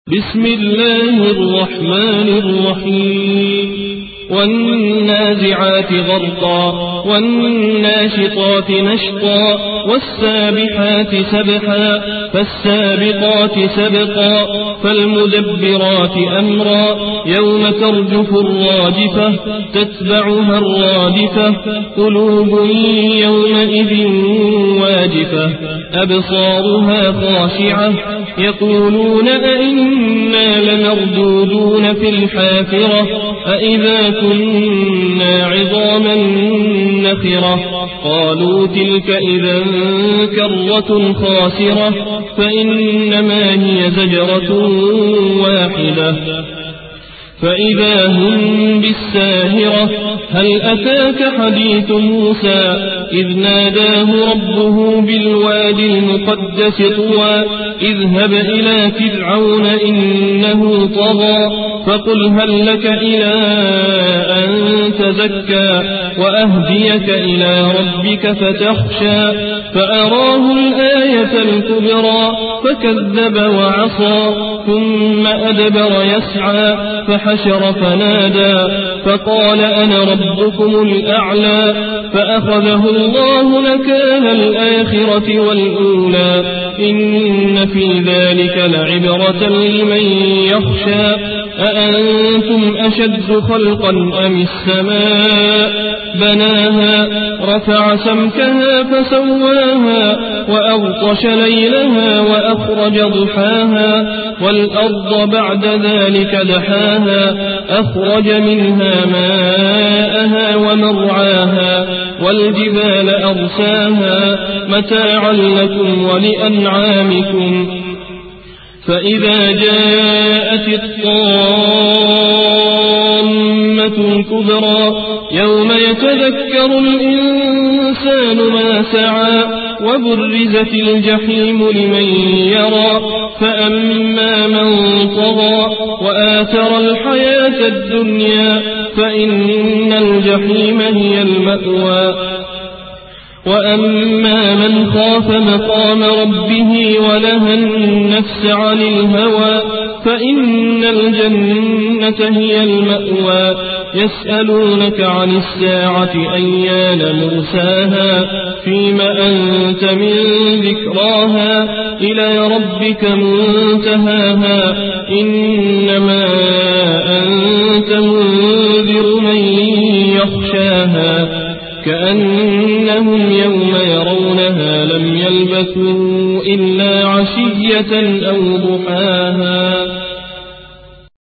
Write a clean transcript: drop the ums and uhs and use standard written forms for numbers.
بسم الله الرحمن الرحيم والنازعات غرقا والناشطات نشطا والسابحات سبحا فالسابقات سبقا فالمدبرات أمرا يوم ترجف الراجفة تتبعها الرادفة قلوب يومئذ واجفة أبصارها خاشعة يقولون أئنا لمردودون في الحافرة أئذا كنا عظاما نخرة قالوا تلك إذا كرة خاسرة فإنما هي زجرة واحدة فإذا هم بالساهرة هل أتاك حديث موسى إذ ناداه ربه بالوادي المقدس طوى اذهب إلى فرعون إنه طغى فقل هل لك إلى أن تزكى وأهديك إلى ربك فتخشى فأراه الآية الكبرى فكذب وعصى ثم أدبر يسعى فحشر فنادى فقال أنا ربكم الأعلى فأخذه الله نكال الآخرة والأولى إن في ذلك لعبرة لمن يخشى أأنتم أشد خلقا أم السماء بناها رفع سمكها فسواها وأغطش ليلها وأخرج ضحاها والأرض بعد ذلك دحاها أخرج منها ماءها ومرعاها والجبال أرساها متاعا لكم ولأنعامكم فإذا جاءت الطامة الكبرى يوم يتذكر الإنسان ما سعى وبرزت الجحيم لمن يرى فأما من طغى وآثر الحياة الدنيا فإن الجحيم هي المأوى وأما من خاف مقام ربه ونهى النفس عن الهوى فإن الجنة هي المأوى يسألونك عن الساعة أيان مرساها فيم أنت من ذكراها إلى ربك منتهاها إنما أنت منذر من يخشاها كأنهم يوم يرونها لم يلبثوا إلا عشية أو ضحاها